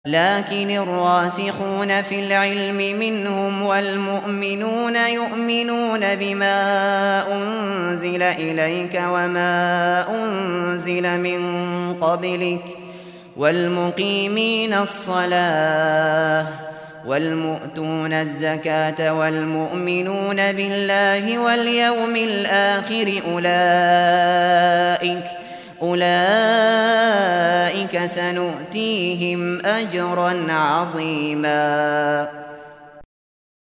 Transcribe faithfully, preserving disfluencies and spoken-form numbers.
لكن الراسخون في العلم منهم والمؤمنون يؤمنون بما أنزل إليك وما أنزل من قبلك والمقيمين الصلاة والمؤتون الزكاة والمؤمنون بالله واليوم الآخر أولئك أولئك سنؤتيهم أجرا عظيما.